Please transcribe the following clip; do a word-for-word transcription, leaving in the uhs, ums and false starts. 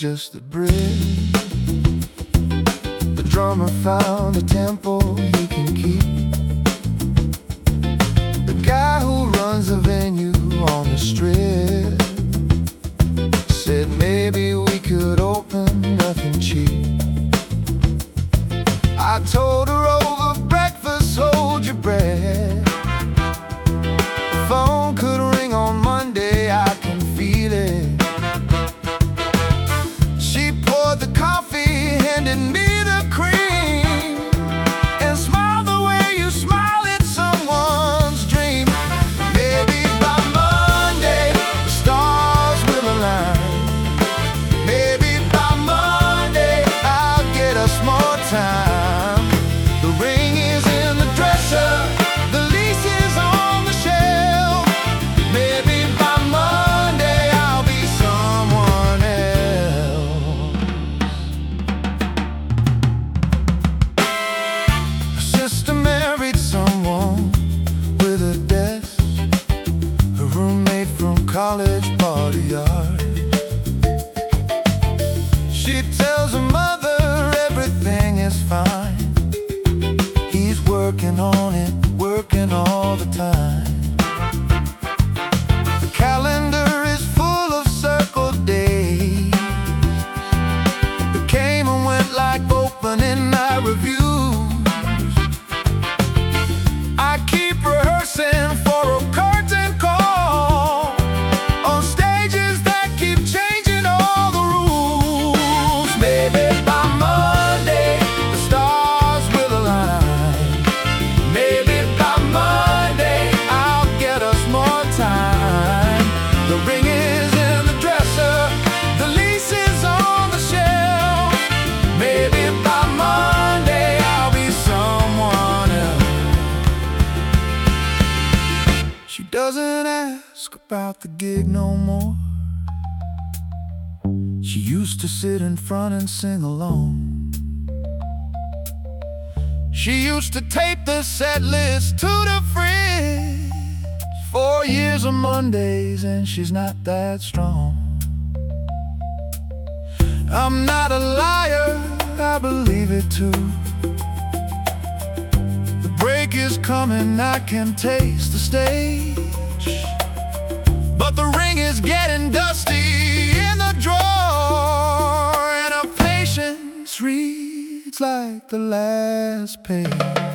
just a bridge. The drummer found a tempo he can keep. The guy who runs the venue on the strip said maybe we could open nothing cheap. I told her over breakfast, hold your breath. The phone could ring on Monday, I can feel it. She poured the coffee, handed me the cream, and smiled the way you smile at someone's dream. Maybe by Monday the stars will align. Maybe by Monday I'll get us more time. The ring is in the dresser, the lease is on the shelf. Maybe by Monday I'll be someone else. Her sister married someone with a desk, her roommate from college party yard. She tells her mother everything is fine. He's working on it, working all the time. The calendar is full of circled days that came and went like opening night reviews. I keep rehearsing for a curtain call on stages that keep changing all the rules. Maybe by Monday the stars will align. Maybe by Monday I'll get us more time. The ring is in the dresser, the lease is on the shelf. Maybe by Monday I'll be someone else. She doesn't ask about the gig no more. She used to sit in front and sing along. She used to tape the set list to the fridge. Four years of Mondays and she's not that strong. I'm not a liar, I believe it too. The break is coming, I can taste the stage. But the ring is getting dusty in the drawer, and her patience reads like the last page.